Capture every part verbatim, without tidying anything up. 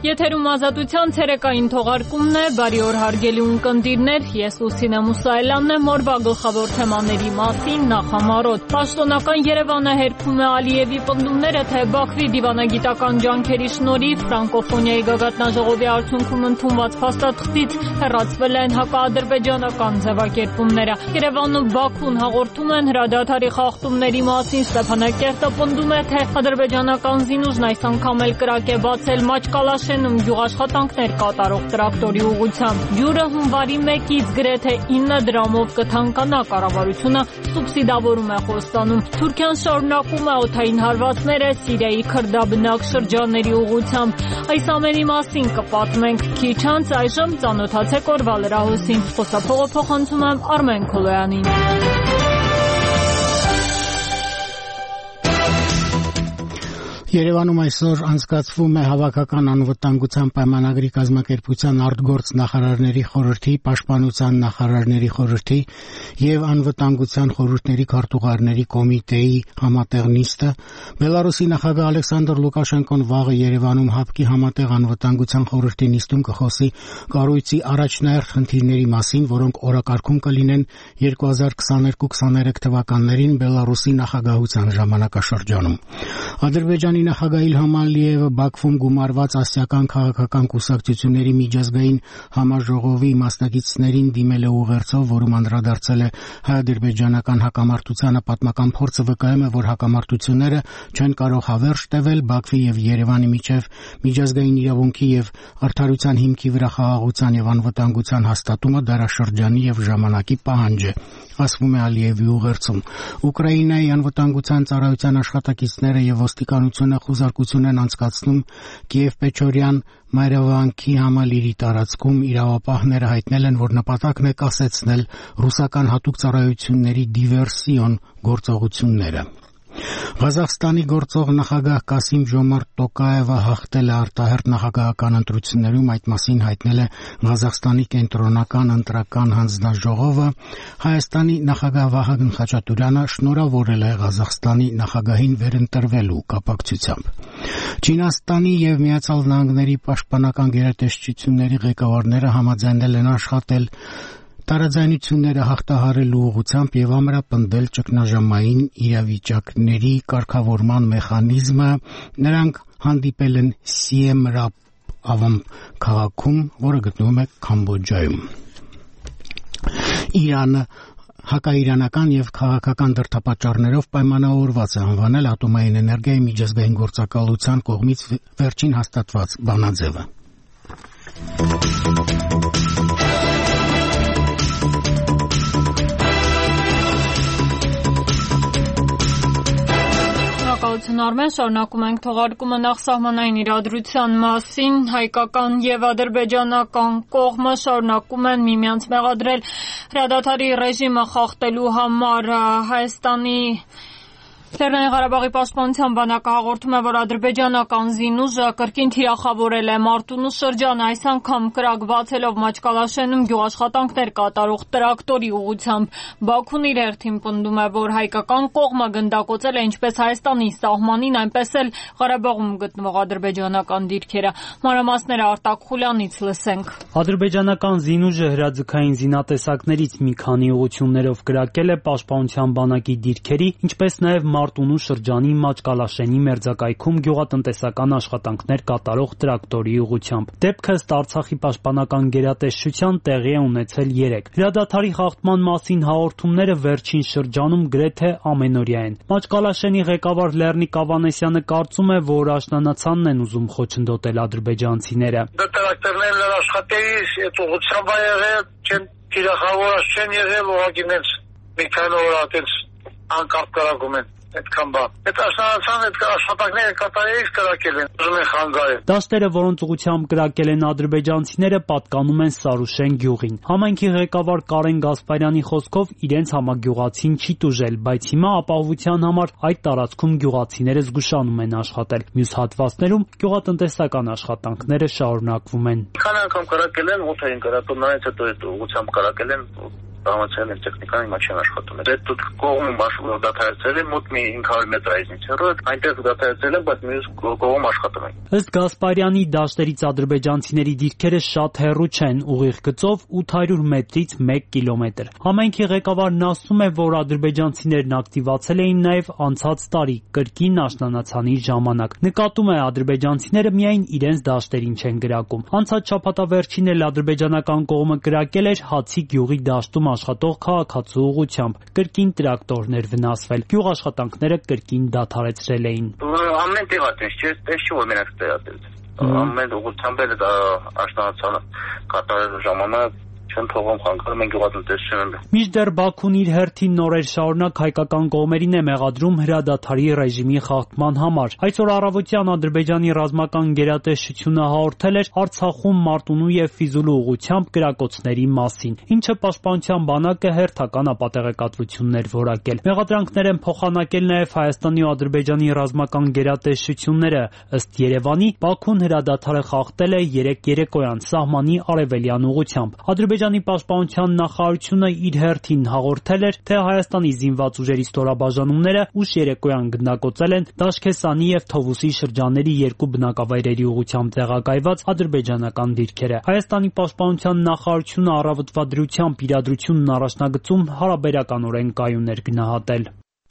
Եթերում ազատության ցերեկային թողարկումն է, բարի օր հարգելի ունկնդիրներ, ես Լուսինե Մուսայելյանն եմ, օրվա գլխավոր թեմաների մասին նախամարոտ։ Պաշտոնական Երևանը հերքում է Ալիևի պնդումները, թե Բաքվի դիվանագիտական ջանքերի շնորհիվ ֆրանկոֆոնիայի գագաթնաժողովի արդյունքում ընդունված փաստաթղթից հեռացվել են հակաադրբեջանական ձևակերպումները։ Երևանն ու Բաքուն հաղորդում են հրադադարի խախտումների մասին, Ստեփանակերտը պնդում է, թե ադրբեջանական զինուժն այս անգամ էլ կրակ է բացել Մաչկալաշենում գյուղաշխատանքներ կատարող տրակտորի ուղղությամբ։ Ջուրը հունվարի մեկից գրեթե ինը դրամով կթանկանա, կառավարությունը սուբսիդավորում է խոստանում։ Թուրքիան շարունակում է օդային հարվածները Սիրիայի քրդաբնակ շրջանների ուղղությամբ։ Այս ամենի մասին կպատմենք քիչ անց, այժմ ծանոթացեք օրվա լրահոսին։ Խոսափողը փոխանցում եմ Արմեն Քոլոյանին։ Երևանում այսօր անցկացվում է հավաքական անվտանգության պայմանագրի կազմակերպության արտգործ նախարարների խորհրդի, պաշտպանության նախարարների խորհրդի եւ անվտանգության խորհուրդների քարտուղարների կոմիտեի համատեղ նիստը։ Բելարուսի նախագահ Ալեքսանդր Լուկաշենկոն վաղը Երևանում ՀԱՊԿ-ի համատեղ անվտանգության խորհրդի նիստում կխոսի կառույցի առաջնահերթ խնդիրների մասին, որոնք օրակարգում կլինեն երկու հազար քսաներկու քսաներեք թվականներին Բելարուսի նախագահության ժամանակաշրջանում։ Ադրբեջանի նախագահ Իլհամ Ալիևը Բաքվում գումարված ասիական քաղաքական կուսակցությունների միջազգային համաժողովի մասնակիցներին դիմել է ուղերձով, որում անդրադարձել է հայ-ադրբեջանական հակամարտությանը, պատմական փորձը վկայում է, որ հակամարտությունները չեն կարող հավերժ տևել, Բաքվի եւ Երևանի միջև միջազգային իրավունքի եւ արդարության հիմքի վրա խաղաղության եւ անվտանգության հաստատումը դարաշրջանի եւ ժամանակի պահանջ է, ասվում է Ալիևի ուղերձում։ Ուկրաինայի անվտանգության ծառայության աշխատակիցները եւ ոստիկանությունը խուզարկություն են անցկացնում Կիև-Պեչորյան մայրավանքի համալիրի տարածքում։ Իրավապահները հայտնել են, որ նպատակն է կասեցնել ռուսական հատուկ ծառայությունների դիվերսիոն գործողությունները։ Ղազախստանի գործող նախագահ Կասիմ Ժոմարտ Տոկաևը հաղթել է արտահերթ նախագահական ընտրություններում, այդ մասին հայտնել է Ղազախստանի կենտրոնական ընտրական հանձնաժողովը։ Հայաստանի նախագահ Վահագն Խաչատուրյանը շնորհավորել է Ղազախստանի նախագահին վերընտրվելու կապակցությամբ։ Չինաստանի եւ Միացյալ Նահանգների պաշտպանական գերատեսչությունների ղեկավարները համաձայնել են աշխատել տարաձայնությունները հաղթահարելու ուղղությամբ եւ ամրապնդել ճգնաժամային իրավիճակների կարգավորման մեխանիզմը։ Նրանք հանդիպել են Սիեմ Ռապ Ավամ քաղաքում, որը գտնվում է Կամբոջայում։ Իրանը հակաիրանական եւ քաղաքական դրդապատճառներով պայմանավորված է անվանել ատոմային էներգիայի միջազգային գործակալության կողմից վերջին հաստատված բանաձևը։ Արմեն, շարունակում ենք թողարկումը նախ սահմանային իրադրության մասին։ Հայկական եւ ադրբեջանական կողմը շարունակում են միմյանց մեղադրել հրադադարի ռեժիմը խախտելու համար։ Հայաստանի Լեռնային Ղարաբաղի պաշտպանության բանակը հաղորդում է, որ ադրբեջանական զինուժը կրկին թիրախավորել է Մարտունու շրջանը, այս անգամ կրակ բացելով Մաչկալաշենում գյուղաշխատանքներ կատարող տրակտորի ուղղությամբ։ Բաքուն իր հերթին պնդում է, որ հայկական կողմը գնդակոծել է ինչպես Հայաստանի սահմանին, այնպես էլ Ղարաբաղում գտնվող ադրբեջանական դիրքերը։ Մանրամասները Արտակ Խուլյանից լսենք։ Ադրբեջանական զինուժը հրաձգային զինատեսակներից մի քանի ուղղություններով կրակել է պաշտպանության բանակի դիրքերի, ինչպես նաև Մարտունու շրջանի Մաչկալաշենի մերձակայքում գյուղատնտեսական աշխատանքներ կատարող տրակտորի ուղղությամբ։ Դեպքը ըստ Արցախի պաշտպանական գերատեսչության տեղի է ունեցել երեկ։ Հրադադարի խախտման մասին հաղորդումները վերջին շրջանում գրեթե ամենօրյա են։ Մաչկալաշենի ղեկավար Լեռնիկ Ավանեսյանը կարծում է, որ աշնանացանն են ուզում խոչընդոտել ադրբեջանցիները։ Տրակտորներն աշխատելիս այդ ուղղությամբ եղել չեն թիրախավորած չեն եղել, ուղղակի նենց մի քանի օր այդպես անկապ կրակում են։ Այդքան բան։ Այդ աշնանացան այդ աշխատանքները կատարելիս կրակել են, ուզում են խանգարել։ Դաշտերը, որոնց ուղղությամբ կրակել են ադրբեջանցիները, պատկանում են Սարուշեն գյուղին։ Համայնքի ղեկավար Կարեն Գասպարյանի խոսքով իրենց համագյուղացին չի տուժել, բայց հիմա ապահովության համար այդ տարածքում գյուղացիները զգուշանում են աշխատել։ Մյուս հատվածներում գյուղատնտեսական աշխատանքները շարունակվում են։ Քանի անգամ կրակել են, ութ էին կրակում, նրանից հետո այդ ուղղությամբ կրակել են։ Տրամացիաների տեխնիկան հիմա չեն աշխատում։ Դե դուք կողմում աշխատում դադարեցել են մոտ մի հինգ հարյուր մետր այզնից հեռու, այնտեղ դադարեցել են, բայց մյուս կողմում աշխատում են։ Ըստ Գասպարյանի դաշտերից ադրբեջանցիների դիրքերը շատ հեռու չեն, ուղիղ գծով ութ հարյուր մետրից մեկ կիլոմետր։ Համայնքի ղեկավարն ասում է, որ ադրբեջանցիներն ակտիվացել էին նաև անցած տարի կրկին աշնանացանի ժամանակ։ Նկատում է, ադրբեջանցիները միայն իրենց դաշտերին չեն կրակում։ Անցած շաբաթավերջին էլ ադրբեջանական կողմը կրակել էր Հացի գյուղի դաշտում աշխատող քաղաքացու ուղղությամբ։ Կրկին տրակտորներ վնասվել։ Գյուղ աշխատանքները կրկին դադարեցրել էին։ Ամեն տեղ այդպես չէ, դες չի որ մենակ տեղատել։ Ամեն ուղղությամբ էլ աշնանացանը կատարելու ժամանակ չեն թողում խանգարում են գյուղատնտեսությունը։ Մինչդեռ Բաքուն իր հերթին նորեր շարունակ հայկական կողմերին է մեղադրում հրադադարի ռեժիմի խախտման համար։ Այսօր առավոտյան Ադրբեջանի ռազմական գերատեսչությունը հաղորդել էր Արցախում Մարտունու եւ Ֆիզուլու ուղղությամբ կրակոցների մասին, ինչը պաշտպանության բանակը հերթական ապատեղեկատվություններ որակել։ Մեղադրանքներ են փոխանակել նաեւ Հայաստանի ու Ադրբեջանի ռազմական գերատեսչությունները։ Ըստ Երևանի, Բաքուն հրադադարը խախտել է երեք երեկոյան սահմանի արևելյան ուղղությամբ։ Ադրբեջանի պաշտպանության նախարարությունը իր հերթին հաղորդել էր, թե Հայաստանի զինված ուժերի ստորաբաժանումները ուշ երեկոյան գնդակոծել են Դաշքեսանի եւ Թովուսի շրջանների երկու բնակավայրերի ուղղությամբ տեղակայված ադրբեջանական դիրքերը։ Հայաստանի պաշտպանության նախարարությունը առավոտվա դրությամբ իրադրությունն առաջնագծում հարաբերականորեն կայուն էր գնահատել։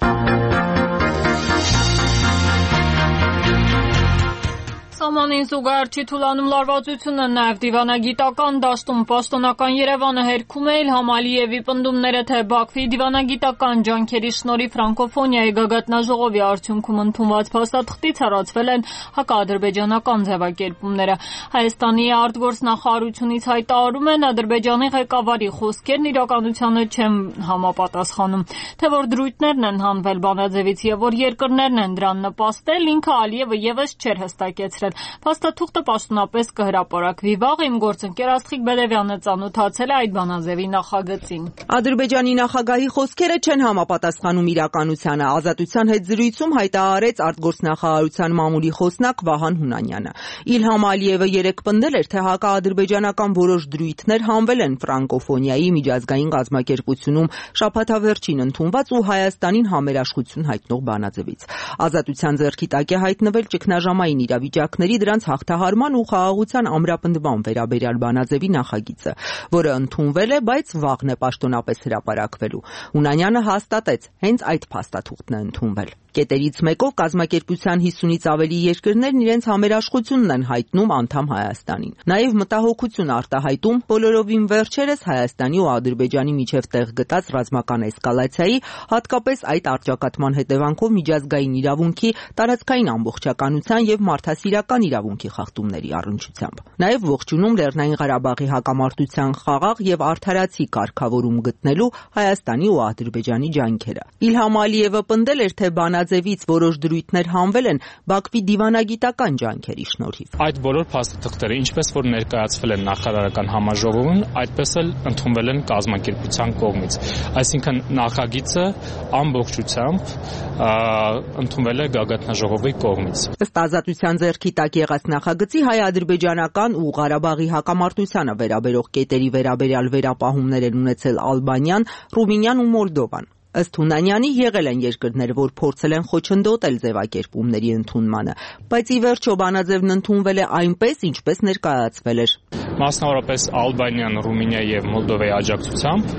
Սահմանին զուգահեռ չի թուլանում լարվածությունը, նաև դիվանագիտական դաշտում պաշտոնական Երևանը հերքում է Իլհամ Ալիևի պնդումները, թե Բաքվի դիվանագիտական ջանքերի շնորհիվ ֆրանկոֆոնիայի գագաթնաժողովի արդյունքում ընդունված փաստաթղթից հեռացվել են հակաադրբեջանական ձևակերպումները։ Հայաստանի արտգործնախարարությունից հայտարարում են, Ադրբեջանի ղեկավարի խոսքերն իրականությանը չեն համապատասխանում, թե որ դրույթներն են հանվել բանաձևից եւ որ երկրներն են դրան նպաստել, ինքը Ալիևը եւս չէր հստակեցրել։ Փաստաթուղթը պաշտոնապես կհրապարակվի վաղ։ Իմ գործընկեր Աստղիկ Բելևյանը ծանոթացել է այդ բանաձևի նախագծին։ Ադրբեջանի նախագահի խոսքերը չեն համապատասխանում իրականությանը, Ազատության հետ զրույցում հայտարարեց արտգործնախարարության մամուլի խոսնակ Վահան Հունանյանը։ Իլհամ Ալիևը երեկ պնդել էր, թե հակաադրբեջանական որոշ դրույթներ հանվել են ֆրանկոֆոնիայի միջազգային կազմակերպությունում շաբաթավերջին ընդունված ու Հայաստանին համերաշխություն հայտնող բանաձևից։ Ազատության ձեռքի տակ է հայտնվել ճգնաժամային իրավիճակների դրանց հաղթահարման ու խաղաղության ամրապնդման վերաբերյալ բանաձևի նախագիծը, որը ընդունվել է, բայց վաղն է պաշտոնապես հրապարակվելու։ Հունանյանը հաստատեց, հենց այդ փաստաթուղթն է ընդունվել։ Կետերից մեկով կազմակերպության հիսունից ավելի երկրներն իրենց համերաշխությունն են հայտնում անդամ Հայաստանին։ Նաև մտահոգություն արտահայտում բոլորովին վերջերս Հայաստանի ու Ադրբեջանի միջև տեղ գտած ռազմական էսկալացիայի, հատկապես այդ առճակատման հետևանքով միջազգային իրավունքի, տարածքային ամբողջականության եւ մարդասիրական իրավունքի խախտումների առնչությամբ։ Նաև ողջունում Լեռնային Ղարաբաղի հակամարտության խաղաղ եւ արդարացի կարգավորում գտնելու Հայաստանի ու Ադրբեջանի ջանքերը։ Իլհամ Ալիևը պնդել էր, թե բանաձևից որոշ դրույթներ հանվել են Բաքվի դիվանագիտական ջանքերի շնորհիվ։ Այդ բոլոր փաստաթղթերը, ինչպես որ ներկայացվել են նախարարական համաժողովում, այդպես էլ ընդունվել են կազմակերպության կողմից։ Այսինքն նախագիծը ամբողջությամբ ընդունվել է գագաթնաժողովի կողմից։ Ըստ Ազատության ձեռքի տակ եղած նախագծի հայ-ադրբեջանական ու Ղարաբաղի հակամարտությանը վերաբերող կետերի վերաբերյալ վերապահումներ են ունեցել Ալբանիան, Ռումինիան ու Մոլդովան։ Ըստ Հունանյանի եղել են երկրներ, որ փորձել են խոչընդոտել ձևակերպումների ընդունմանը, բայց ի վերջո բանաձևն ընդունվել է այնպես, ինչպես ներկայացվել էր։ Մասնավորապես Ալբանիան, Ռումինիա եւ Մոլդովայի աջակցությամբ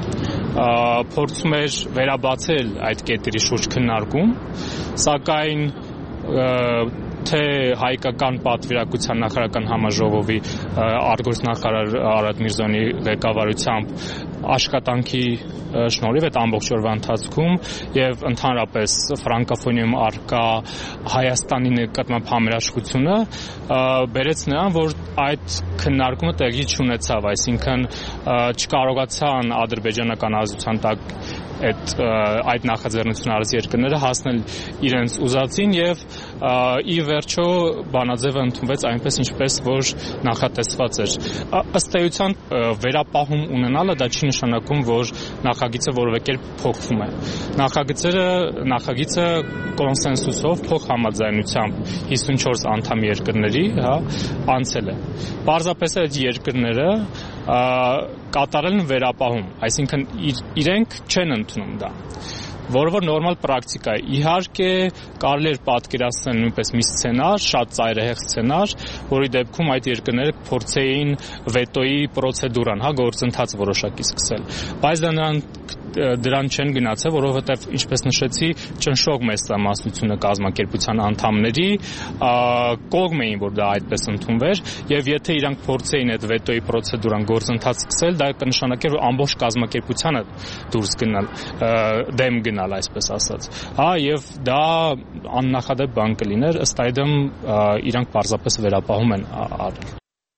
փորձում էր վերաբացել այդ կետերի շուրջ քննարկում, սակայն թե հայկական պատվիրակության նախարարական համաժողովի արտգործնախարար Արադ Միրզոյանի ղեկավարությամբ աշխատանքի շնորհիվ այդ ամբողջ օրվա ընթացքում եւ ընդհանրապես ֆրանկոֆոնիայում արկա Հայաստանի նկատմամբ համերաշխությունը բերեց նրան, որ այդ քննարկումը տեղի չունեցավ, այսինքն չկարողացան ադրբեջանական ազատության տակ այդ այդ նախաձեռնությունը արած երկրները հասնել իրենց ուզածին եւ ի վերջո բանաձևը ընդունվեց այնպես, ինչպես որ նախատեսված էր։ Ըստ էության վերապահում ունենալը դա չի նշանակում, որ նախագիծը որևէ կերպ փոխվում է։ Նախագծերը նախագիծը կոնսենսուսով փոխհամաձայնությամբ հիսունչորս անդամ երկրների, հա, անցել է։ Պարզապես այդ երկրները կատարելն վերապահում, այսինքն իրենք չեն ընդունում դա, որը որ նորմալ պրակտիկա է։ Իհարկե կարելի է պատկերացնել նույնպես մի սցենար, շատ ծայրահեղ սցենար, որի դեպքում այդ երկրները փորձեին վետոյի պրոցեդուրան, հա, գործընթաց որոշակի սկսել, բայց դա նրան դրան չեն գնացել, որովհետև ինչպես նշեցի, ճնշող մեծամասնությունը կազմակերպության անդամների կողմ էին, որ դա այդպես ընդունվեր, եւ եթե իրանք փորձեին այդ վետոյի պրոցեդուրան գործընթաց սկսել, դա կնշանակեր, որ ամբողջ կազմակերպությանը դուրս գնալ, դեմ գնալ, այսպես ասած։ Հա, եւ դա աննախադեպ բան կլիներ, ըստ այդմ իրանք պարզապես վերապահում են արել։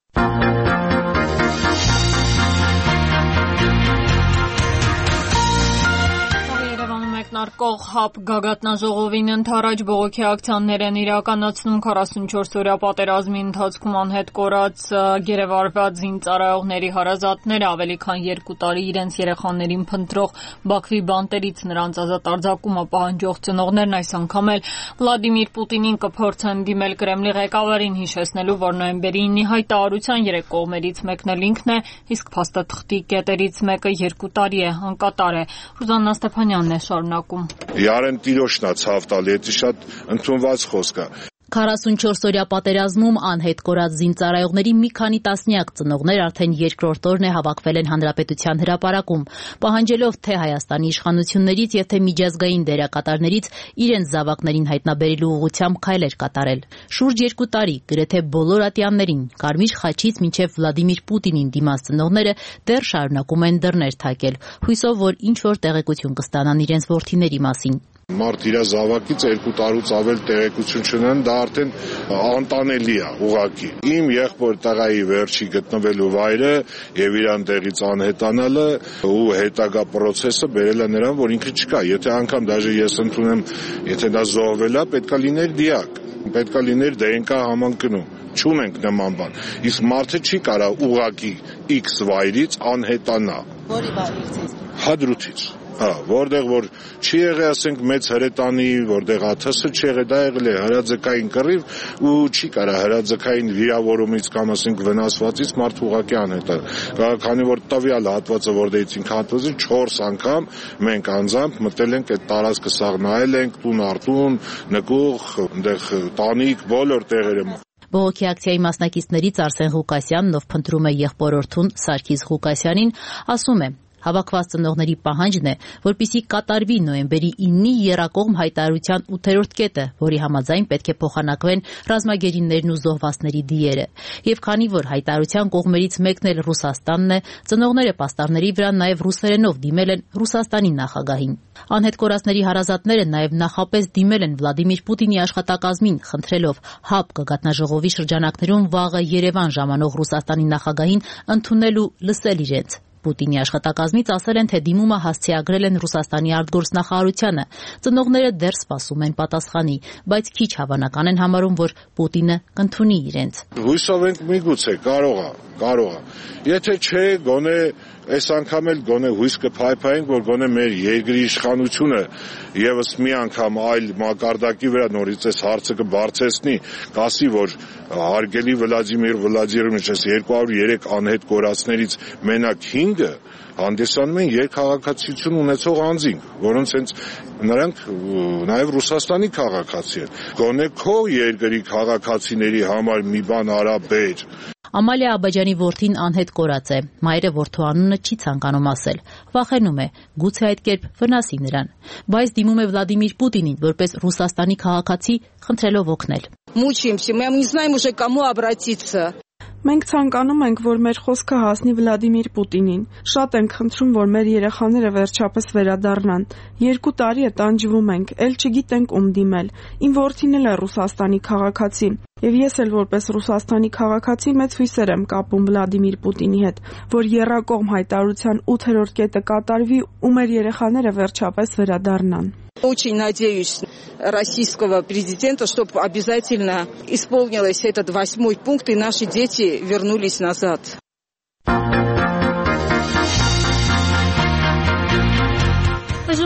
Մեկնարկող ՀԱՊ գագաթնաժողովին ընդառաջ բողոքի ակցիաներ են իրականացնում քառասունչորս օրյա պատերազմի ընթացքում անհետ կորած գերեվարված զինծառայողների հարազատները, ավելի քան երկու տարի իրենց երեխաներին փնտրող Բաքվի բանտերից նրանց ազատ արձակումը պահանջող ծնողներն այս անգամ էլ Վլադիմիր Պուտինին կփորձեն դիմել Կրեմլի ղեկավարին, հիշեցնելու, որ նոյեմբերի ինը հայտարարության երեք կողմերից մեկն էլ ինքն է, իսկ փաստաթղթի կետերից մեկը երկու տարի է անկատար է։ Ռուզաննա Ստեփանյանն է շարունակում։ Յարեն տիրոշնա ցավ տալ, դա շատ ընդունված խոսք է։ քառասունչորս օրյա պատերազմում անհետ կորած զինծառայողների մի քանի տասնյակ ծնողներ արդեն երկրորդ օրն է հավաքվել են Հանրապետության հրապարակում, պահանջելով թե Հայաստանի իշխանություններից եւ թե միջազգային դերակատարներից իրենց զավակներին հայտնաբերելու ուղղությամբ քայլեր կատարել։ Շուրջ երկու տարի գրեթե բոլոր ատյաններին, Կարմիր խաչից մինչև Վլադիմիր Պուտինին դիմաց ծնողները դեռ շարունակում են դռներ թակել, հույսով, որ ինչ-որ տեղեկություն կստանան իրենց որդիների մասին։ Մարդ իր զավակից երկու տարուց ավել տեղեկություն չունեն, դա արդեն անտանելի է ուղղակի։ Իմ եղբոր տղայի վերջի գտնվելու վայրը եւ իրան տեղից անհետանալը ու հետագա process-ը բերել է նրան, որ ինքը չկա։ Եթե անգամ դաժե ես ընդունեմ, եթե դա զոհվել է, պետքա լիներ դիակ, պետքա լիներ դե ԴՆԿ համընկնում։ Չունենք նման բան։ Իսկ մարդը չի կարա ուղղակի X վայրից անհետանա։ Որի վայրից։ Հադրութից։ Հա, որտեղ որ չի եղել, ասենք, մեծ հրետանի, որտեղ աթսը չի եղել, դա եղել է հրաձգային կռիվ ու չի կարա հրաձգային վիրավորումից կամ ասենք վնասվածից մարդ ուղղակի անհետանա։ Քանի որ տվյալ հատվածը, որտեղից ինքը հատվածը չորս անգամ մենք անձամբ մտել ենք այդ տարածքը սաղ նայել ենք, տուն արտուն, նկուղ, այնտեղ տանիք, բոլոր տեղերը։ Բողոքի ակցիայի մասնակիցներից Արսեն Ղուկասյանն, ով փնտրում է եղբորորդուն Սարգիս Ղուկասյանին, ասում է. Հավաքված ծնողների պահանջն է, որպեսզի կատարվի նոյեմբերի ինի եռակողմ հայտարարության ութերորդ կետը, որի համաձայն պետք է փոխանակվեն ռազմագերիներն ու զոհվածների դիերը։ Եվ քանի որ հայտարարության կողմերից մեկն էլ Ռուսաստանն է, ծնողները պաստառների վրա նաև ռուսերենով դիմել են Ռուսաստանի նախագահին։ Անհետ կորածների հարազատները նաև նախապես դիմել են Վլադիմիր Պուտինի աշխատակազմին, խնդրելով ՀԱՊ գագաթնաժողովի շրջանակներում վաղը Երևան ժամանող Ռուսաստանի նախագահին ընդունել ու լսել իրենց։ Պուտինի աշխատակազմից ասել են, թե դիմումը հասցեագրել են Ռուսաստանի արտգործնախարարությանը։ Ծնողները դեռ սպասում են պատասխանի, բայց քիչ հավանական են համարում, որ Պուտինը կընդունի իրենց։ Հույսով ենք միգուցե, կարող է, կարող է։ Եթե չէ, գոնե այս անգամ էլ գոնե հույս կփայփայենք, որ գոնե մեր երկրի իշխանությունը եւս մի անգամ այլ մակարդակի վրա նորից այս հարցը կբարձրացնի, կասի, որ հարգելի Վլադիմիր Վլադիմիրովիչ, երկու հարյուր երեք անհետ կորածներից մենակ հինգը հանդիսանում են երկքաղաքացիություն ունեցող անձինք, որոնց հենց նրանք նաև Ռուսաստանի քաղաքացի են։ Գոնե քո երկրի քաղաքացիների համար մի բան արա բեր։ Ամալիա Աբաջանի որդին անհետ կորած է։ Մայրը որդու անունը չի ցանկանում ասել։ Վախենում է, գուցե այդ կերպ վնասի նրան։ Բայց դիմում է Վլադիմիր Պուտինին, որպես Ռուսաստանի քաղաքացի, խնդրելով օգնել։ Мучаемся, мы не знаем уже кому обратиться. Մենք ցանկանում ենք, որ մեր խոսքը հասնի Վլադիմիր Պուտինին։ Շատ ենք խնդրում, որ մեր երեխաները վերջապես վերադառնան։ Երկու տարի է տանջվում ենք, ել չգիտենք ում դիմել։ Իմ որդին էլ է Ռուսաստանի քաղաքացի, եւ ես էլ որպես Ռուսաստանի քաղաքացի մեծ հույսեր եմ կապում Վլադիմիր Պուտինի հետ, որ եռակողմ հայտարարության ութերորդ կետը կատարվի ու մեր երեխաները վերջապես վերադառնան։ Очень надеюсь российского президента, чтобы обязательно исполнилось этот восьмой пункт и наши дети вернулись назад.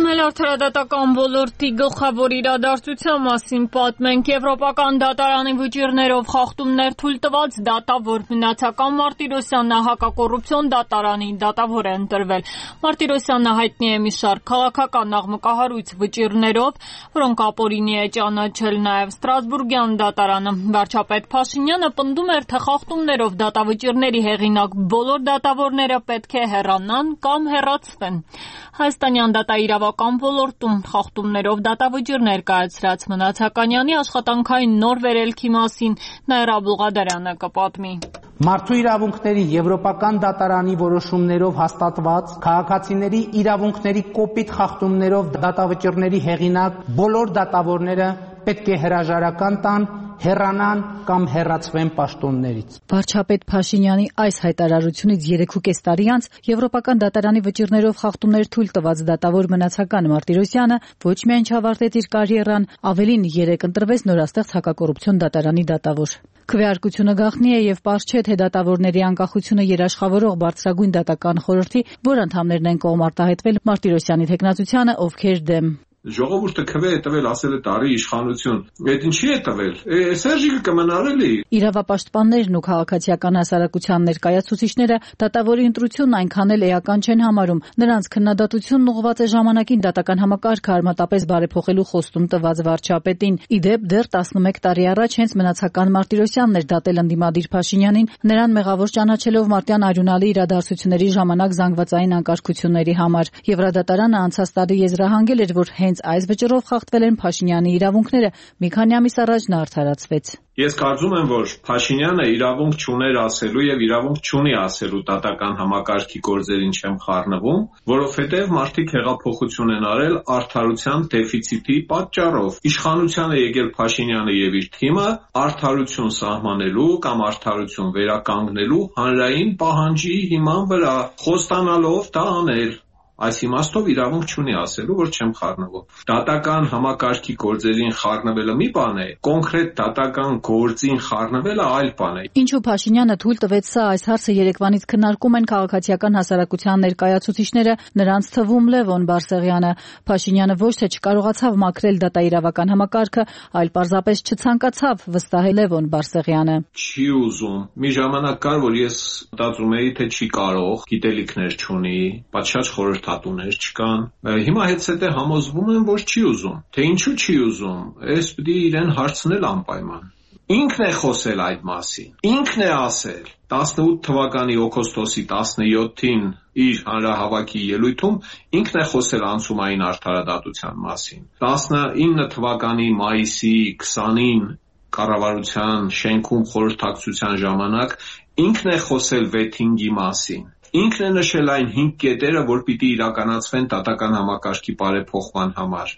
Այժմ արդարադատական ոլորտի գլխավոր իրադարձության մասին պատմենք։ Եվրոպական դատարանի վճիռներով խախտումներ թույլ տված դատավոր Մնացական Մարտիրոսյանը հակակոռուպցիոն դատարանի դատավոր է ընտրվել։ Մարտիրոսյանը հայտնի է մի շարք քաղաքական աղմկահարույց վճիռներով, որոնք ապօրինի է ճանաչել նաև Ստրասբուրգյան դատարանը։ Վարչապետ Փաշինյանը պնդում էր, թե խախտումներով դատավճիռների հեղինակ բոլոր դատավորները պետք է հեռանան կամ հեռացվեն։ Հայաստանյան դատաիրավական ոլորտում խախտումներով դատավճիռներ կայացրած Մնացականյանի աշխատանքային նոր վերելքի մասին Նաիրա Բուղադարյանը կպատմի։ Մարդու իրավունքների Եվրոպական դատարանի որոշումներով հաստատված քաղաքացիների իրավունքների կոպիտ խախտումներով դատավճիռների հեղինակ բոլոր դատավորները պետք է հրաժարական տան, հեռանան կամ հեռացվեն պաշտոններից։ Վարչապետ Փաշինյանի այս հայտարարությունից երեքուկես տարի անց Եվրոպական դատարանի վճիռներով խախտումներ թույլ տված դատավոր Մնացական Մարտիրոսյանը ոչ միայն չավարտեց իր կարիերան, ավելին երեք ընտրվեց նորաստեղծ հակակոռուպցիոն դատարանի դատավոր։ Քվեարկությունը գաղտնի է եւ պարզ չէ, թե դատավորների անկախությունը երաշխավորող բարձրագույն դատական խորհրդի որ անդամներն են կողմ արտահայտվել Մարտիրոսյանի թեկնածությանը, ովքեր դեմ։ Ժողովուրդը քվե է տվել, ասել է տարի իշխանություն։ Այդ ինչի է տվել։ Սերժիկը կմնար էլի։ Իրավապաշտպաններն ու քաղաքացիական հասարակության ներկայացուցիչները դատավորի ընտրությունն այնքան էլ էական չեն համարում։ Նրանց քննադատությունն ուղղված է ժամանակին դատական համակարգը արմատապես բարեփոխելու խոստում տված վարչապետին։ Ի դեպ, դեռ տասնմեկ տարի առաջ հենց Մնացական Մարտիրոսյանն էր դատել ընդդիմադիր Փաշինյանին, նրան մեղավոր ճանաչելով մարտյան արյունալի իրադարձությունների ժամանակ զանգվածային անկարգությունների համար։ Եվրադատարանը անցած տարի եզրահանգել էր, որ հենց այս վճռով խախտվել են Փաշինյանի իրավունքները, մի քանի ամիս առաջ նա արդարացվեց։ Ես կարծում եմ, որ Փաշինյանը իրավունք չուներ ասելու եւ իրավունք չունի ասելու դատական համակարգի գործերին չեմ խառնվում, որովհետեւ մարդիկ հեղափոխություն են արել արդարության դեֆիցիտի պատճառով։ Իշխանության է եկել Փաշինյանը եւ իր թիմը արդարություն սահմանելու կամ արդարություն վերականգնելու հանրային պահանջի հիման վրա խոստանալով դա անել։ Այս իմաստով իրավունք չունի ասելու, որ չեմ խառնվում։ Դատական համակարգի գործերին խառնվելը մի բան է, կոնկրետ դատական գործին խառնվելը այլ բան է։ Ինչու Փաշինյանը թույլ տվեց սա, այս հարցը երեկվանից քննարկում են քաղաքացիական հասարակության ներկայացուցիչները, նրանց թվում Լևոն Բարսեղյանը։ Փաշինյանը ոչ թե չկարողացավ մաքրել դատաիրավական համակարգը, այլ պարզապես չցանկացավ, վստահել Լևոն Բարսեղյանը։ Չի ուզում։ Մի ժամանակ կար, որ ես մտածում էի, թե չի կարող, գիտելիքներ չունի, պատշաճ խորհրդատուներ չկան։ Հիմա հետսետե համոզվում եմ, որ չի ուզում։ Թե ինչու չի ուզում, ես պիտի իրեն հարցնել անպայման։ Ինքն է խոսել այդ մասին։ Ինքն է ասել տասնութ թվականի օգոստոսի տասնյոթին իր հանրահավաքի ելույթում ինքն է խոսել անցումային արդարադատության մասին։ տասնինը թվականի մայիսի քսանին կառավարության շենքում խորհրդակցության ժամանակ ինքն է խոսել վեթինգի մասին։ Ինքն է նշել այն հինգ կետերը, որ պիտի իրականացվեն դատական համակարգի բարեփոխման համար։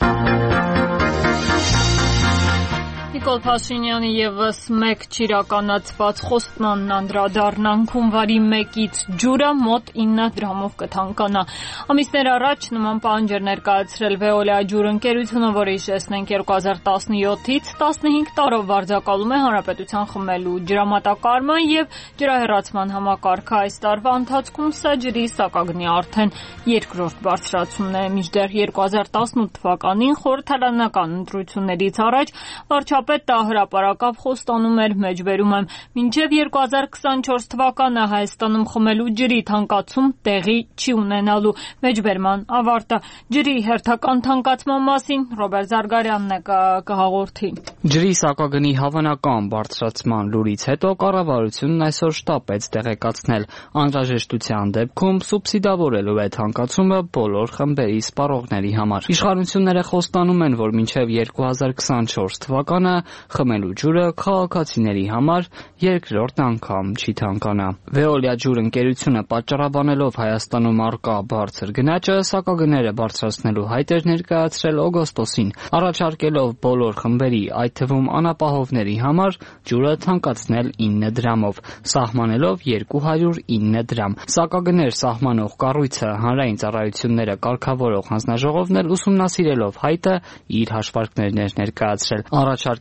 Նիկոլ Փաշինյանի ևս մեկ չիրականացված խոստմանն անդրադառնանք հունվարի մեկից ջուրը մոտ ինը դրամով կթանկանա։ Ամիսներ առաջ նման պահանջ էր ներկայացրել Veolia ջուր ընկերությունը, որը հիշեցնենք երկու հազար տասնյոթից տասնհինգ տարով վարձակալում է հանրապետության խմելու ջրամատակարարման եւ ջրահեռացման համակարգը։ Այս տարվա ընթացքում սա ջրի սակագնի արդեն երկրորդ բարձրացումն է, մինչդեռ երկու հազար տասնութ թվականին խորհրդարանական ընտրություններից առաջ վարչապետը հրապարակավ խոստանում էր, մեջբերում եմ, մինչև երկու հազար քսանչորս թվականը Հայաստանում խմելու ջրի թանկացում տեղի չի ունենալու, մեջբերման ավարտը։ Ջրի հերթական թանկացման մասին Ռոբերտ Զարգարյանն է կհաղորդի։ Ջրի սակագնի հավանական բարձրացման լուրից հետո կառավարությունն այսօր շտապեց տեղեկացնել, անհրաժեշտության դեպքում սուբսիդավորելու է թանկացումը բոլոր խմբերի սպառողների համար։ Իշխանությունները խոստանում են, որ մինչև երկու հազար քսանչորս թվականը խմելու ջուրը քաղաքացիների համար երկրորդ անգամ չի թանկանա։ Veolia ջուր ընկերությունը պատճառաբանելով Հայաստանում առկա բարձր գնաճը, սակագները բարձրացնելու հայտ էր ներկայացրել օգոստոսին, առաջարկելով բոլոր խմբերի, այդ թվում անապահովների համար ջուրը թանկացնել ինը դրամով, սահմանելով երկու հարյուր ինը դրամ։ Սակագներ սահմանող կառույցը հանրային ծառայությունները կարգավորող հանձնաժողովն էլ ուսումնասիրելով հայտը իր հաշվարկներն էր ներկայացրել։ Առաջարկել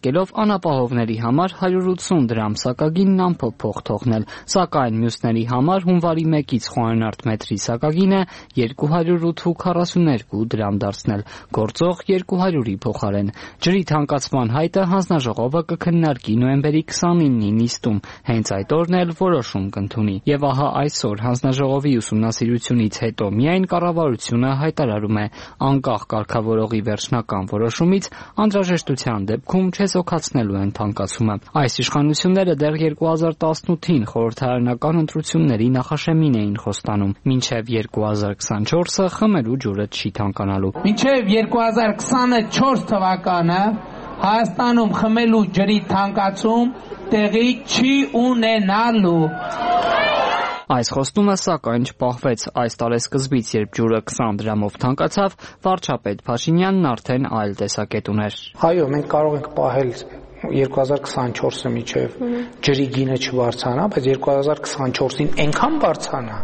որոշակելով անապահովների համար հարյուր ութսուն դրամ սակագինն անփոփոխ թողնել, սակայն մյուսների համար հունվարի մեկից խոհանարդ մետրի սակագինը երկու հարյուր քառասունութ դրամ դարձնել, գործող երկու հարյուրի փոխարեն։ Ջրի թանկացման հայտը հանձնաժողովը կքննարկի նոյեմբերի քսանինի նիստում, հենց այդ օրն էլ որոշում կընդունի։ Եվ ահա այսօր հանձնաժողովի ուսումնասիրությունից հետո միայն կառավարությունը հայտարարում է անկախ կարգավորողի վերջնական որոշումից անհրաժեշտության դեպքում չեզոքացնելու են թանկացումը։ Այս իշխանությունները դեռ երկու հազար տասնութին խորհրդարանական ընտրությունների նախաշեմին էին խոստանում, մինչև երկու հազար քսանչորսը խմելու ջուրը չի թանկանալու։ Մինչև երկու հազար քսանչորս թվականը Հայաստանում խմելու ջրի թանկացում տեղի չի ունենալու։ Այս խոստումը սակայն չպահվեց։ Այս տարեսկզբից, երբ ջուրը քսան դրամով թանկացավ, վարչապետ Փաշինյանն արդեն այլ տեսակետ ուներ։ Այո, մենք կարող ենք պահել երկու հազար քսանչորսը միջև ջրի գինը չբարձրանա, բայց երկու հազար քսանչորսին այնքան բարձրանա,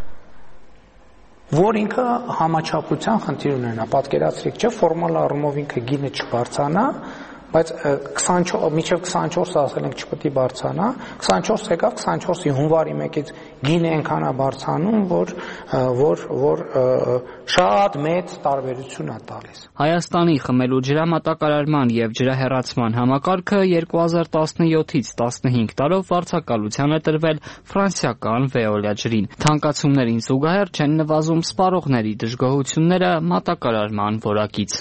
որ ինքը համաչափության խնդիր ունենա։ Պատկերացրեք, չէ, ֆորմալ առումով ինքը գինը չբարձրանա, բայց մինչև քսանչորսը ասել ենք չպետք է բարձրանա, քսանչորս եկավ, քսանչորսի հունվարի մեկից գինը այնքան է բարձրանում, որ որ որ շատ մեծ տարբերություն է տալիս։ Հայաստանի խմելու ջրամատակարարման եւ ջրահեռացման համակարգը երկու հազար տասնյոթից տասնհինգ տարով վարձակալության է տրվել ֆրանսիական Veolia ջրին։ Թանկացումներին զուգահեռ չեն նվազում սպառողների դժգոհությունները մատակարարման որակից։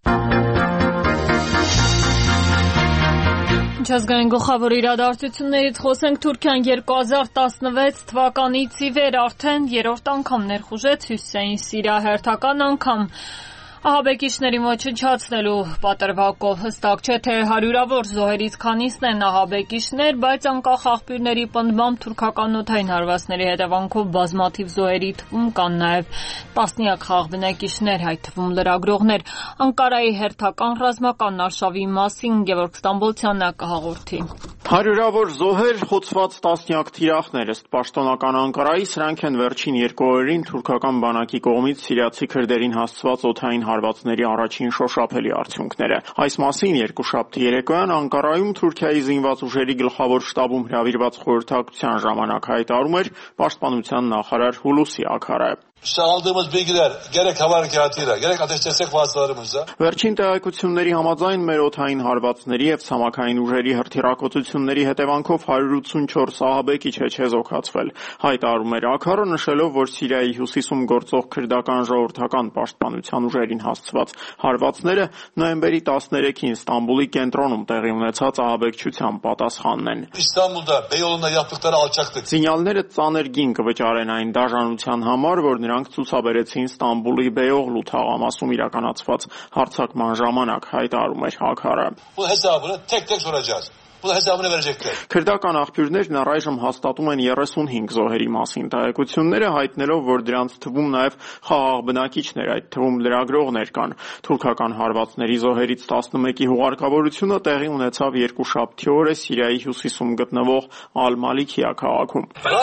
Միջազգային գլխավոր իրադարձություններից խոսենք Թուրքիան երկու հազար տասնվեց թվականից ի վեր արդեն երրորդ անգամ ներխուժեց Հյուսիսային Սիրիա հերթական անգամ ահաբեկիչների ոչնչացնելու պատրվակով։ Հստակ չէ, թե հարյուրավոր զոհերից քանիսն են ահաբեկիչներ, բայց անկախ աղբյուրների պնդմամբ թուրքական օդային հարվածների հետևանքով բազմաթիվ զոհերի թվում կան նաև տասնյակ խաղաղ բնակիչներ, այդ թվում լրագրողներ։ Անկարայի հերթական ռազմական արշավի մասին Գևորգ Ստամբոլցյանը կհաղորդի։ Հարյուրավոր զոհեր, խոցված տասնյակ թիրախներ, ըստ պաշտոնական Անկարայի, սրանք են վերջին երկու օրերին թուրքական բանակի կողմից սիրիացի քրդերին հասցված օդային հարվածների առաջին շոշափելի արդյունքները։ Այս մասին երկուշաբթի երեկոյան Անկարայում Թուրքիայի զինված ուժերի գլխավոր շտաբում հրավիրված խորհրդակցության ժամանակ հայտարարում էր պաշտպանության նախարար Հուլուսի Աքարը։ Aldığımız bilgiler gerek hava harekatıyla gerek ateş destek vasıtalarımızla Վերջին տեղեկությունների համաձայն մեր օդային հարվածների եւ ցամաքային ուժերի հրթիռակոծությունների հետևանքով հարյուր ութսունչորս ահաբեկիչ է չեզոքացվել։ Հայտարարում էր Աքարը, նշելով, որ Սիրիայի հյուսիսում գործող քրդական ժողովրդական պաշտպանության ուժերին հասցված հարվածները նոյեմբերի տասներեքին Ստամբուլի կենտրոնում տեղի ունեցած ահաբեկչության պատասխանն են։ İstanbul'da Beyoğlu'nda yaptıkları alçaklık Զինյալները ծանր գին կվճարեն այն դաժանության համար, որ նրանք ցուցաբերեցին Ստամբուլի Բեյողլու թաղամասում իրականացված հարձակման ժամանակ, հայտարարում էր Աքարը։ Bu hesabını tek tek soracağız. Bu hesabını verecekler. Քրդական աղբյուրներն առայժմ հաստատում են երեսունհինգ զոհերի մասին տեղեկությունները, հայտնելով, որ դրանց թվում նաև խաղաղ բնակիչներ, այդ թվում լրագրողներ կան։ Թուրքական հարվածների զոհերից տասնմեկի հուղարկավորությունը տեղի ունեցավ երկուշաբթի օրը Սիրիայի հյուսիսում գտնվող Ալ-Մալիքիա քաղաքում։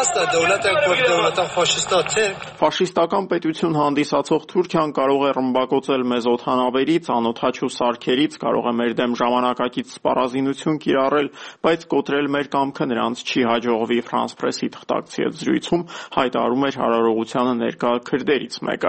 Ֆաշիստական պետություն հանդիսացող Թուրքիան կարող է ռմբակոծել մեզ օդանավերից, անօդաչու սարքերից, կարող է մեր դեմ ժամանակակից սպառազինություն կիրառել, բայց կոտրել մեր կամքը նրանց չի հաջողվի Ֆրանս պրեսի թղթակցի հետ զրույցում հայտարարում էր հարարողությանը ներկա քրդերից մեկը։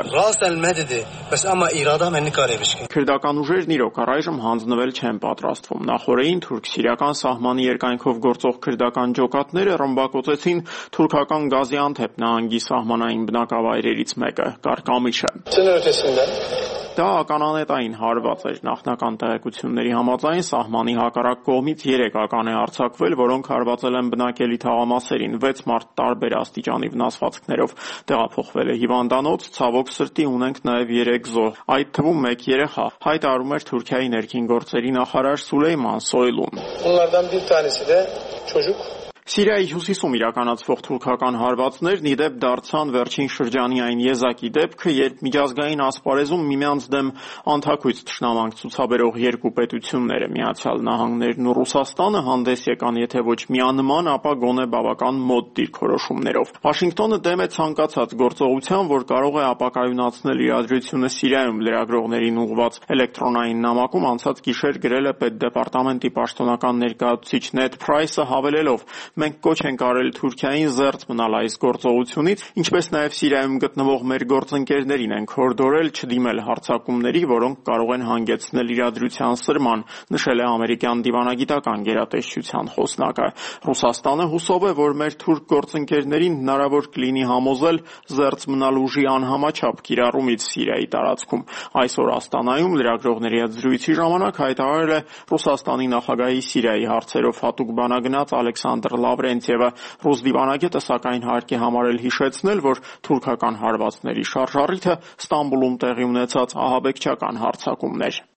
Քրդական ուժերն իրոք առայժմ հանձնվել չեն պատրաստվում։ Նախորդին թուրք-սիրիական սահմանի երկայնքով գործող քրդական ջոկատները ռմբակոծեցին թուրքական Գազիանթեփ նահանգի սահմանային բնակավայրերից մեկը՝ Կարկամիշը։ Դա ականանետային հարված էր։ Նախնական տեղեկությունների համաձայն սահմանի հակառակ կողմից երեք ական է արձակվել, որոնք հարվածել են բնակելի թաղամասերին, վեց մարդ տարբեր աստիճանի վնասվածքներով տեղափոխվել է հիվանդանոց, ցավոք սրտի ունենք նաև երեք զոհ, այդ թվում մեկ երեխա, հայտարարում էր Թուրքիայի ներքին գործերի նախարար Սուլեյման Սոյլուն։ Սիրիայի հյուսիսում իրականացվող թուրքական հարվածներն ի դեպ դարձան վերջին շրջանի այն եզակի դեպքը, երբ միջազգային ասպարեզում միմյանց դեմ անթաքույց թշնամանք ցուցաբերող երկու պետությունները՝ Միացյալ Նահանգներն ու Ռուսաստանը, հանդես եկան եթե ոչ միանման, ապա գոնե բավական մոտ դիրքորոշումներով։ Վաշինգտոնը դեմ է ցանկացած գործողության, որ կարող է ապակայունացնել իրադրությունը Սիրիայում լրագրողներին ուղղված էլեկտրոնային նամակում անցած գիշեր գրել է պետդեպարտամենտի պաշտոնական ներկայացուցիչ Նեդ Փրայսը, հավելելով. «Մենք կոչ ենք արել Թուրքիային զերծ մնալ այս գործողությունից, ինչպես նաև Սիրիայում գտնվող մեր գործընկերներին ենք հորդորել չդիմել հարձակումների, որոնք կարող են հանգեցնել իրադրության սրման», նշել է ամերիկյան դիվանագիտական գերատեսչության խոսնակը։ Ռուսաստանը հուսով է, որ մեր թուրք գործընկերներին հնարավոր կլինի համոզել զերծ մնալ ուժի անհամաչափ կիրառումից Սիրիայի տարածքում։ Այսօր Աստանայում լրագրողների հետ զրույցի ժամանակ հայտարարել է Ռուսաստանի նախագահի Սիրիայի հարցերով հատուկ բանագնաց Ալեքսանդր Լավրենտիևը։ Ռուս դիվանագետը սակայն հարկ է համարել հիշեցնել, որ թուրքական հարվածների շարժառիթը Ստամբուլում տեղի ունեցած ահաբեկչական հարձակումն էր։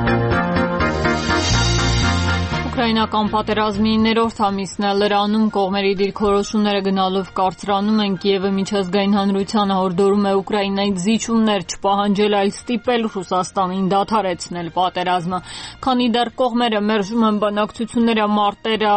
Ուկրաինական պատերազմի ներորդ ամիսն է լրանում, կողմերի դիրքորոշումները գնալով կարծրանում են, Կիևը միջազգային հանրությանը հորդորում է Ուկրաինայից զիջումներ չպահանջել, այլ ստիպել Ռուսաստանին դադարեցնել պատերազմը։ Քանի դեռ կողմերը մերժում են բանակցությունները, մարտերը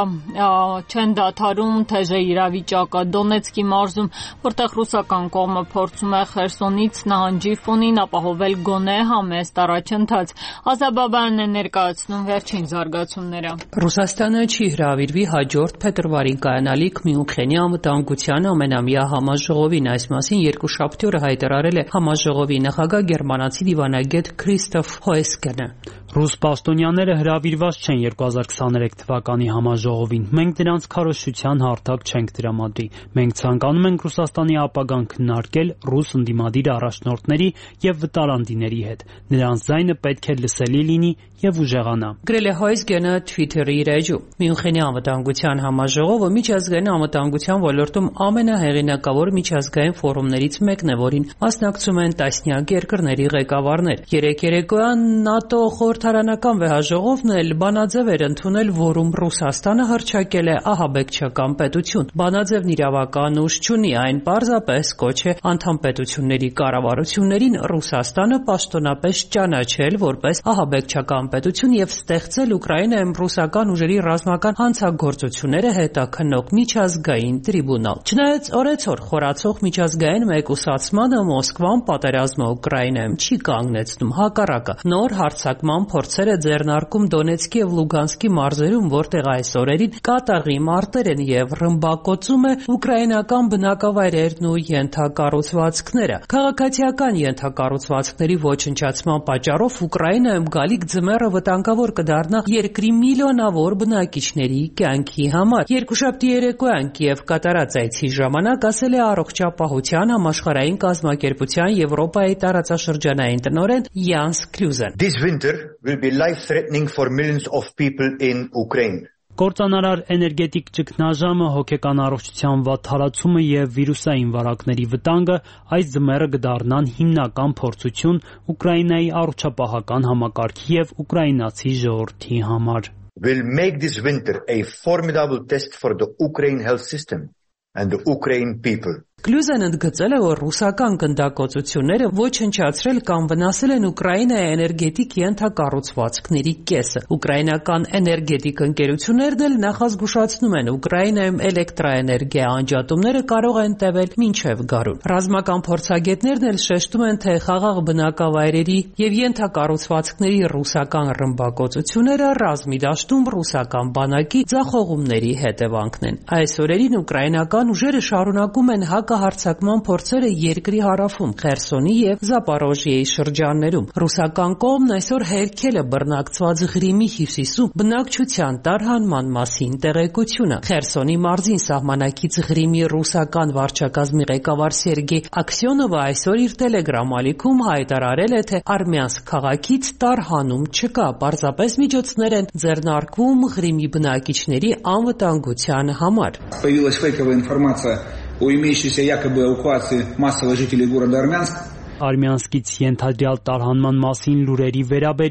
չեն դադարում, թեժ է իրավիճակը Դոնեցկի մարզում, որտեղ ռուսական կողմը փորձում է Խերսոնից նահանջի ֆոնին ապահովել գոնե համեստ առաջընթաց։ Ազաբաբանն է ներկայացնում վերջին զարգացումները։ Ռուսաստանը չի հրավիրվի հաջորդ փետրվարին կայանալիք Մյունխենի անվտանգության ամենամյա համաժողովին։ Այս մասին երկուշաբթի օրը հայտարարել է համաժողովի նախագահ գերմանացի դիվանագետ Քրիստոֆ Հոեսկենը։ Ռուս պաշտոնյաները հրավիրված չեն երկու հազար քսաներեք թվականի համաժողովին։ Մենք դրանց քարոզչության հարթակ չենք տրամադրի։ Մենք ցանկանում ենք Ռուսաստանի ապագան քննարկել ռուս ընդդիմադիր առաջնորդների եւ վտարանդիների հետ։ Նրանց ձայնը պետք է լսելի լինի եւ ուժեղանա։ Գրել է Հոեսկենը Twitter-ի իր էջում։ Մյունխենի անվտանգության համաժողովը միջազգային անվտանգության ոլորտում ամենահեղինակավոր միջազգային ֆորումներից մեկն է, որին մասնակցում են տասնյակ երկրների ղեկավարներ։ Երեք երեկոյան ՆԱՏՕ խորհրդարանական վեհաժողովն էլ բանաձև էր ընդունել, որում Ռուսաստանը հռչակել է ահաբեկչական պետություն։ Բանաձևն իրավական ուժ չունի, այն պարզապես կոչ է անդամ պետությունների կառավարություններին Ռուսաստանը պաշտոնապես ճանաչել որպես ահաբեկչական պետություն եւ ստեղծել Ուկրաինայում ռուսական ուժերի ռազմական հանցագործությունները հետաքննող միջազգային տրիբունալ։ Չնայած օրեցօր խորացող միջազգային մեկուսացմանը, Մոսկվան պատերազմը Ուկրաինայում չի կանգնեցնում, հակառակը նոր հարձակման փորձեր է ձեռնարկում Դոնեցկի եւ Լուգանսկի մարզերում, որտեղ այս օրերին կատաղի մարտեր են եւ ռմբակոծում է ուկրաինական բնակավայրերն ու ենթակառուցվածքները։ Քաղաքացիական ենթակառուցվածքների ոչնչացման պատճառով Ուկրաինայում գալիք ձմեռը վտանգավոր կդառնա երկրի միլիոնավոր բնակիչների կյանքի համար։ Երկուշաբթի երեկոյան Կիև կատարած այցի ժամանակ ասել է առողջապահության համաշխարհային կազմակերպության Եվրոպայի տարածաշրջանային տնօրեն Յանս Քլյուզեն։ This winter will be life-threatening for millions of people in Ukraine. Կործանարար էներգետիկ ճգնաժամը, հոգեկան առողջության վատթարացումը եւ վիրուսային վարակների վտանգը այս ձմեռը կդառնան հիմնական փորձություն Ուկրաինայի առողջապահական համակարգի եւ ուկրաինացի ժողովրդի համար. Will make this winter a formidable test for the Ukraine health system and the Ukraine people. Քլյուզեն ընդգծել է, որ ռուսական գնդակոծությունները ոչնչացրել կամ վնասել են Ուկրաինայի էներգետիկ ենթակառուցվածքների կեսը։ Ուկրաինական էներգետիկ ընկերություններն էլ նախազգուշացնում են, Ուկրաինայում էլեկտրաէներգիա անջատումները կարող են տևել մինչև գարուն։ Ռազմական փորձագետներն էլ շեշտում են, թե խաղաղ բնակավայրերի եւ ենթակառուցվածքների ռուսական ռմբակոծությունները ռազմի դաշտում ռուսական բանակի ձախողումների հետևանքն են։ Այս օրերին ուկրաինական ուժերը շարունակում են հակ հարձակման փորձերը երկրի հարավում, Խերսոնի եւ Զապորոժիեի շրջաններում։ Ռուսական կողմն այսօր հերքել է բռնակցված Ղրիմի հյուսիսում բնակչության տարհանման մասին տեղեկությունը։ Խերսոնի մարզին սահմանակից Ղրիմի ռուսական վարչակազմի ղեկավար Սերգեյ Աքսյոնովը այսօր իր Telegram ալիքում հայտարարել է, թե Արմյանսկ քաղաքից տարհանում չկա, պարզապես միջոցներ են ձեռնարկվում Ղրիմի բնակիչների անվտանգության համար։ Появилась фейковая информация о имеющейся якобы эвакуации массовых жителей города Армянск. Արմյանսկից ենթադրյալ տարհանման մասին լուրերի վերաբերյալ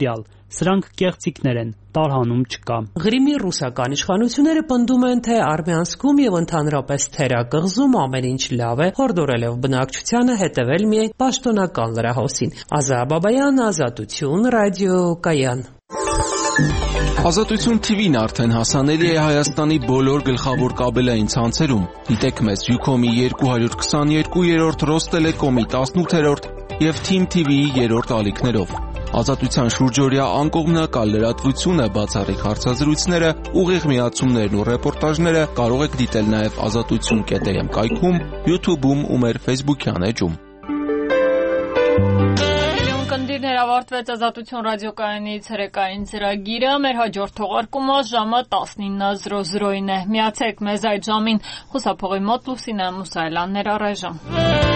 Սրանք կեղծիքներ են, տարհանում չկա։ Ղրիմի ռուսական իշխանությունները պնդում են, թե Արմյանսկում եւ ընդհանրապես Թերակղզում ամեն ինչ լավ է, հորդորելով բնակչությանը հետևել միայն պաշտոնական լրահոսին։ Ազա Բաբայան, Ազատություն, ռադիոկայան։ Ազատություն թիվին արդեն հասանելի է Հայաստանի բոլոր գլխավոր կաբելային ցանցերում։ Դիտեք մեզ Յուքոմի երկու հարյուր քսաներկու, Ռոստելեկոմի տասնութերորդ եւ Թիմ թի վիի երրորդ ալիքներով։ Ազատության շուրջօրյա անկողմնակալ լրատվությունը, բացառիկ հարցազրույցները, ուղիղ միացումներն ու ռեպորտաժները կարող եք դիտել նաև ազատություն կետ էմ կայքում, YouTube-ում ու մեր Facebook-յան էջում։ Կնդիրներ ավարտվեց Ազատություն ռադիոկայանի ցերեկային ծրագիրը, մեր հաջորդ թողարկումը ժամը տասնինը զրո զրոին է։ Միացեք մեզ այդ ժամին, խուսափողի մոտ Լուսինե Մուսայելյաններ առայժմ։